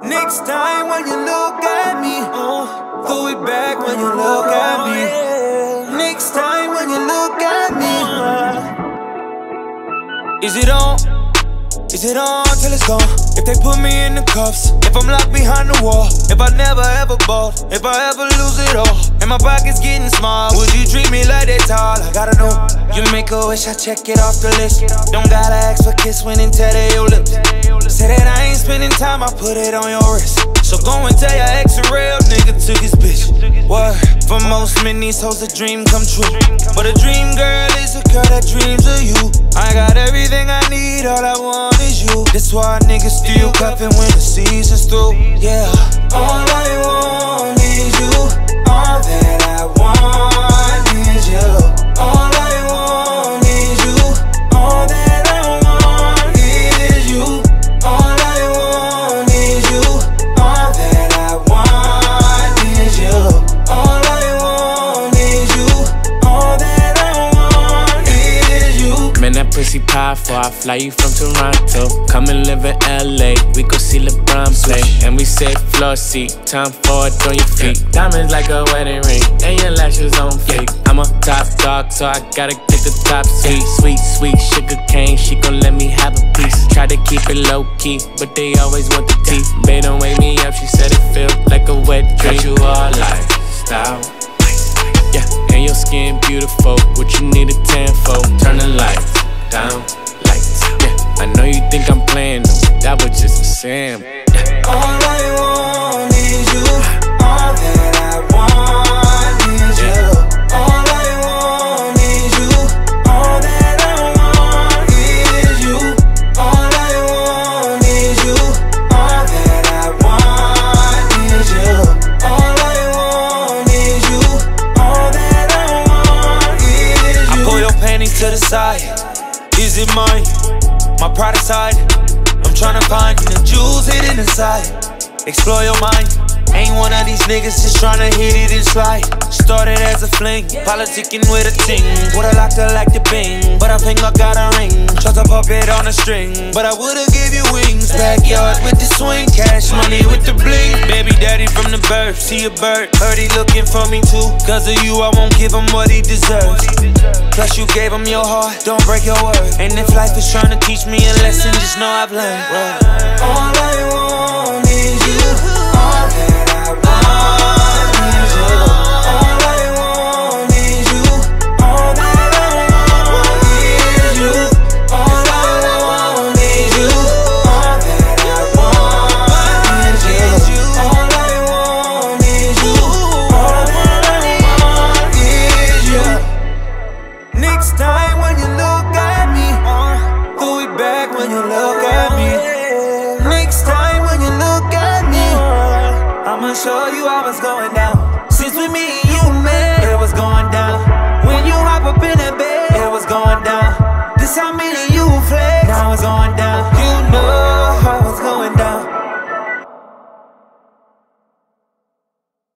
Next time when you look at me, throw it back when you look at me. Next time when you look at me, is it on? Is it on till it's gone? If they put me in the cuffs, if I'm locked behind the wall, if I never ever bought, if I ever lose it all, and my pocket's getting small, would you treat me like that tall? I gotta know. You make a wish, I check it off the list. Don't gotta ask for kiss when and tell they your lips. Say that I ain't spending time, I put it on your wrist. So go and tell your ex a real nigga took his bitch. What? For most men, these hoes a dream come true, but a dream girl is a girl that dreams of you. I got everything I need, all I want is you. That's why niggas still cuffin' when the season's through. Yeah. All I want is you. All that I want is you. All I want is you. All that I want is you. All I want is you. All that I want is you. All I want is you. All that I want is you. Man, that pussy powerful, I fly you from Toronto. Come and live in LA, we go see LeBron play. And we say floor seat, time for it on your feet. Diamonds like a wedding ring, and your lashes on fake. I'm a top dog, so I gotta get the top seat. Sweet, sweet sugar cane, she gon' let me have a piece. Try to keep it low key, but they always want the tea. Babe, don't wake me up, she said it feel like a wet dream. Got you all lifestyle, yeah, and your skin beautiful. What you need a tan for? Turn the lights down, lights, yeah. I know you think I'm playing them, that was just a sim, yeah. All I want is you. All that I want is you. All I want is you. All that I want is you. All I want is you. All that I want is you. All I want is you. All that I want is you. I pull your panties to the side. Is it mine? My pride aside, I'm tryna find the jewels hidden inside. Explore your mind. Ain't one of these niggas just tryna hit it and slide. Started as a fling, politicking with a ting. Woulda locked her like the Bing, but I think I got a ring. Tried to pop it on a string, but I woulda give you wings. Backyard with the swing, cash money with the bling. Baby daddy from the birth, see a bird. Heard he looking for me too. Cause of you, I won't give him what he deserves. Plus you gave him your heart, don't break your word. And if life is trying to teach me a lesson, just know I've learned. All I want is you. All that I want is you. All I want is you. All that I want is you. All I want is you. All that I want is you. All I want is you. All that I want is you. Next time when you look at me, throw it back when you look at me. Next time when you look at me, I'ma show you how it's going down. Since with me and you, man, it was going down. When you hop up in that bed, it was going down. This how many you flex, now it's going down.